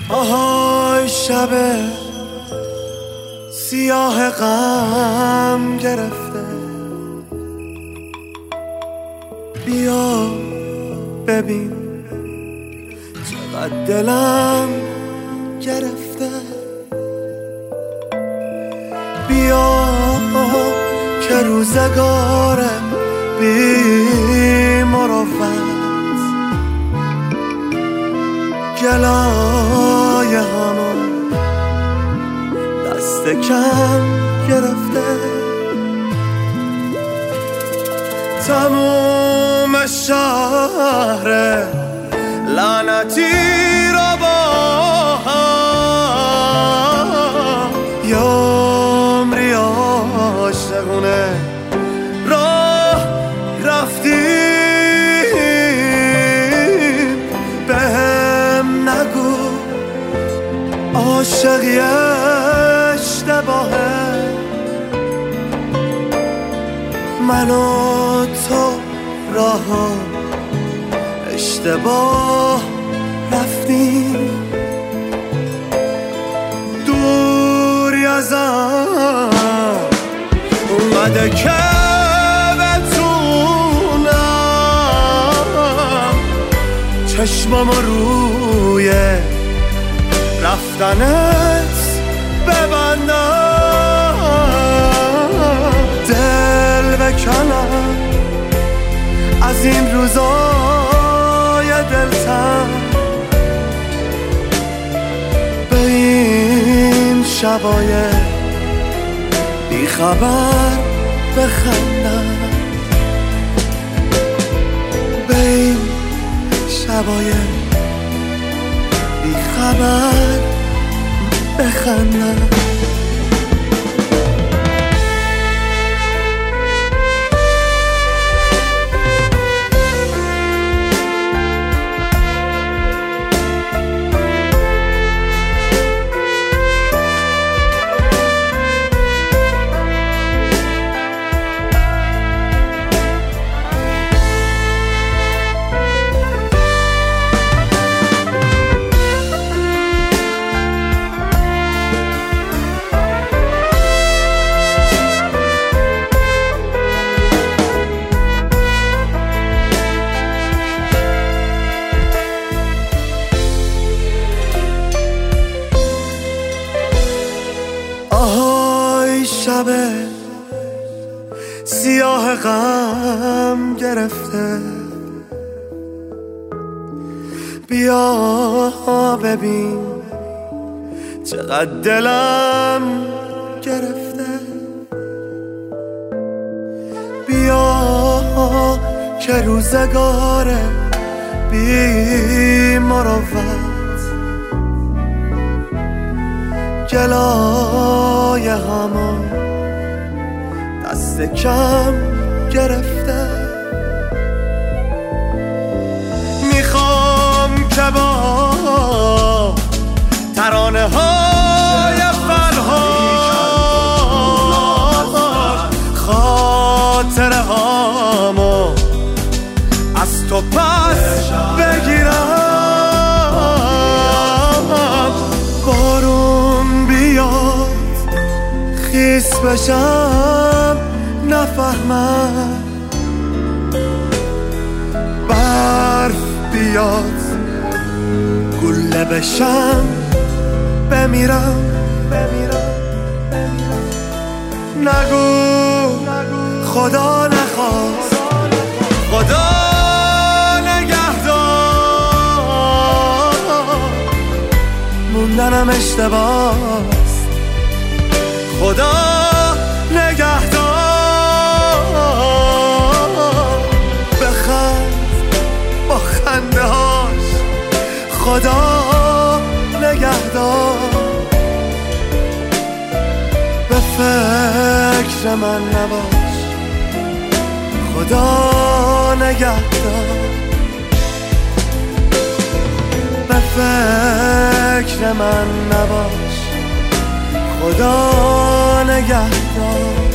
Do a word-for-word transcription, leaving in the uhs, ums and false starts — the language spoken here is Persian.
آهای شب سیاه غم گرفته، بیا ببین چقدر دلم گرفته. بیا که روزگارم بی مروت گلای همون دست کم گرفته. تموم شهر لعنتی را با هم یا عمری عاشقونه راه رفتیم. بهم نگو عاشقی اشتباهه، من و تو راه اشتباه رفتیم. دوری ازم اومده که بتونم چشمم روی رفتنت ببندم. دل بکنم از این روزای دلتنگ، به این شبای بی خبر بخندم. به این شبای بی خبر بخندم. آهای شب سیاه غم گرفته، بیا ببین چقدر دلم گرفته. بیا که روزگاره بی مروت گلای همون دست کم گرفته. میخوام که با ترانه های فرهاد خاطره هامو از تو پس بگیرم. بارون بیاد خیس بشم نفهمم، برف بیاد گله بشم بمیرم. بمیرم نگو خدا نخواست خدا نگهدار، موندنم اشتباهست خدا نگهدار. بخند با خنده هاش خدا نگهدار. به فکر من نباش خدا نگهدار. به فکر من نباش خدا نگهدار.